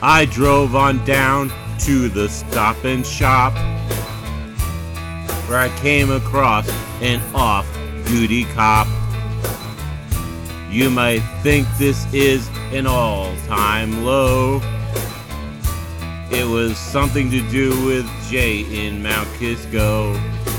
I drove on down to the Stop and Shop, where I came across an off-duty cop. You might think this is an all-time low. It was something to do with Jay in Mount Kisco.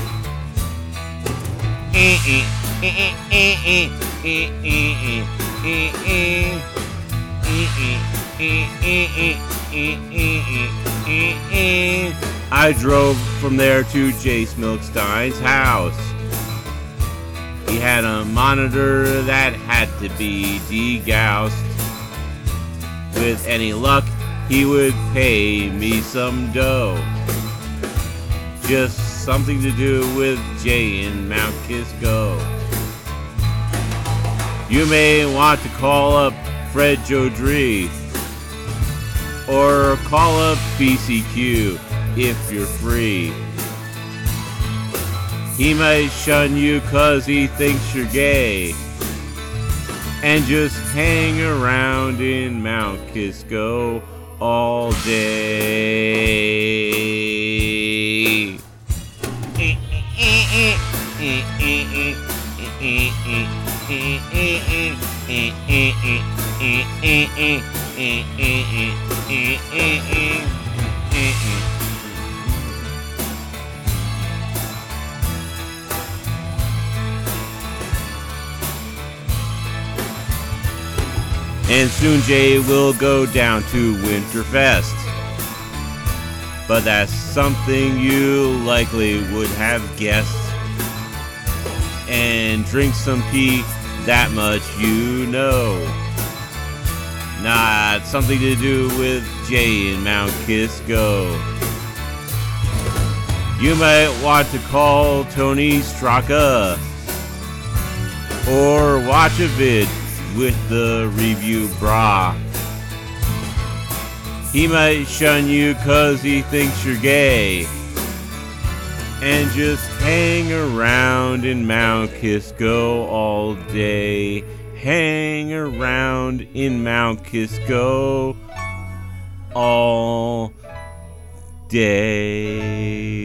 I drove from there to Jace Milkstein's house. He had a monitor that had to be degaussed. With any luck, he would pay me some dough. Just something to do with Jay in Mount Kisco. You may want to call up Fred Jodree or call up BCQ if you're free. He might shun you 'cause he thinks you're gay and just hang around in Mount Kisco all day. And soon Jay will go down to Winterfest. But that's something you likely would have guessed. And drink some pee, that much you know. Not something to do with Jay in Mount Kisco. You might want to call Tony Straka or watch a vid with the review bra. He might shun you 'cause he thinks you're gay and just hang around in Mount Kisco all day. Hang around in Mount Kisco all day.